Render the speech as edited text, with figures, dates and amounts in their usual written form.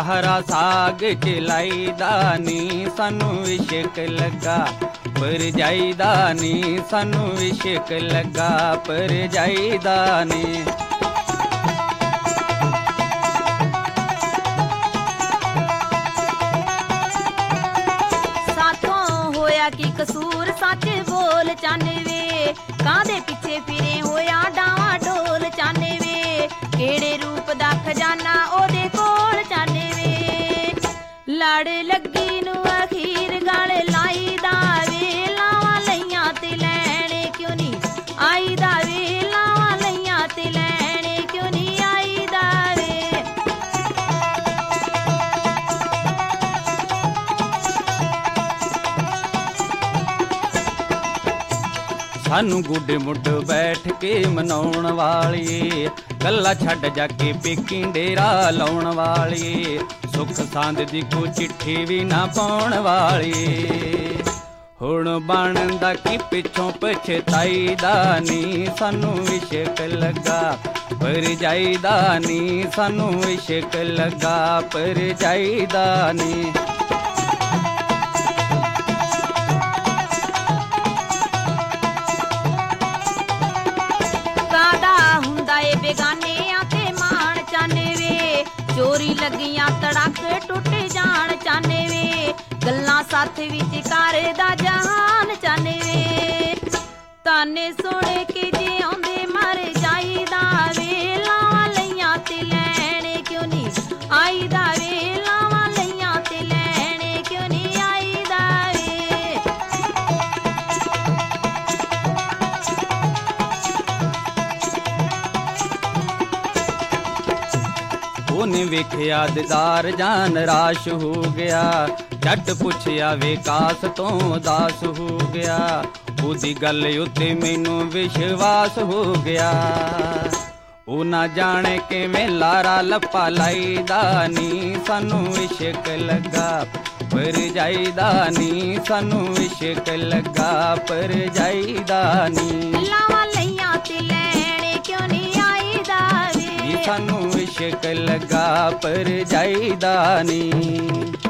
ਸਹਾਰਾ ਸਾਗ ਚਲਾਈਦਾ ਨੀ ਸਾਨੂੰ ਇਸ਼ਕ ਲੱਗਾ ਭਰਜਾਈ ਦਾ ਨੀ ਸਾਨੂੰ ਇਸ਼ਕ ਲੱਗਾ ਭਰਜਾਈ ਦਾ ਨੀ। ਸਾਥੋਂ ਹੋਇਆ ਕੀ ਕਸੂਰ ਸੱਚ ਬੋਲ ਚਾਨੇ ਵੇ ਕਾਹਦੇ ਪਿੱਛੇ ਫਿਰੇ ਹੋਇਆ ਡਾਵਾਂ ਡੋਲ ਚਾਨੇ ਵੇ ਕਿਹੜੇ ਰੂਪ ਦਾ ਖਜ਼ਾਨਾ ਉਹਦੇ ਕੋਲ ਚਾਨੇ ਵੇ ਲੜ ਲੱਗੀ ਨੂੰ ਅਖੀਰ ਗਲ ਲਾਈ ਦਾ ਵੇ ਲਾਵਾਂ ਲਈਆਂ ਤੇ ਲੈਣੇ ਕਿਉਂ ਨਹੀਂ ਆਈ ਦਾ ਵੇ ਲਾਵਾਂ ਲਈਆਂ ਤੇ ਲੈਣੇ ਕਿਉਂ ਨਹੀਂ ਆਈ ਦਾ ਵੇ। ਸਾਨੂੰ ਗੁੱਡ ਮੁੱਢ ਬੈਠ ਕੇ ਮਨਾਉਣ ਵਾਲੀਏ ਗੱਲਾਂ ਛੱਡ ਜਾ ਕੇ ਪੇਕੀ ਡੇਰਾ ਲਾਉਣ ਵਾਲੀਏ ਸੁੱਖ ਸਾਂਦ ਦੀ ਕੋ ਚਿੱਠੀ ਵੀ ਨਾ ਪਾਉਣ ਵਾਲੀਏ ਹੁਣ ਬਣਦਾ ਕੀ ਪਿੱਛੋਂ ਪਛਤਾਈ ਦਾ ਨੀ ਸਾਨੂੰ ਇਸ਼ਕ ਲੱਗਾ ਭਰਜਾਈ ਦਾ ਨੀ ਸਾਨੂੰ ਇਸ਼ਕ ਲੱਗਾ ਭਰਜਾਈ ਦਾ ਨੀ। ਬੇਗਾਨਿਆਂ ਤੇ ਮਾਣ ਚਾਨੇ ਵੇ ਚੋਰੀ ਲੱਗੀਆਂ ਤੜਕ ਟੁੱਟ ਜਾਣ ਚਾਨੇ ਵੇ ਗੱਲਾਂ ਸਾਥ ਵਿੱਚ ਕਰਦਾ ਜਹਾਨ ਚਾਨੇ ਵੇ ਤਾਨੇ ਸੁਣ ਕੇ ਜਿਉਂਦੇ ਮਰ ਜਾਈਦਾ ਵੇ ਲਾਵਾਂ ਲਈਆਂ ਤੇ ਲੈਣੇ ਕਿਉਂ ਨਹੀਂ ਆਈਦਾ ਵੇ ਲਾਵਾਂ ਲਈਆਂ ਤੇ ਲੈਣੇ ਕਿਉਂ ਨਹੀਂ ਆਈਦਾ ਵੇ। ਉਹਨੇ ਵੇਖਿਆ ਦੀਦਾਰ ਜਾਂ ਨਿਰਾਸ਼ ਹੋ ਗਿਆ ਝੱਟ ਪੁੱਛਿਆ ਵਿਕਾਸ ਤੋਂ ਉਦਾਸ ਹੋ ਗਿਆ ਉਹਦੀ ਗੱਲ ਉੱਤੇ ਮੈਨੂੰ ਵਿਸ਼ਵਾਸ ਹੋ ਗਿਆ ਉਹ ਨਾ ਜਾਣੇ ਕਿਵੇਂ ਲਾਰਾ ਲੱਪਾ ਲਾਈਦਾ ਨੀ ਸਾਨੂੰ ਇਸ਼ਕ ਲੱਗਾ ਭਰਜਾਈ ਦਾ ਨੀ ਸਾਨੂੰ ਇਸ਼ਕ ਲੱਗਾ ਭਰਜਾਈ ਦਾ ਨੀ ਲਾਵਾਂ ਲਈਆਂ ਤੇ ਲੈਣੇ ਕਿਉਂ ਨਹੀਂ ਆਈਦਾ ਵੇ ਸਾਨੂੰ ਇਸ਼ਕ ਲੱਗਾ ਭਰਜਾਈ ਦਾ ਨੀ।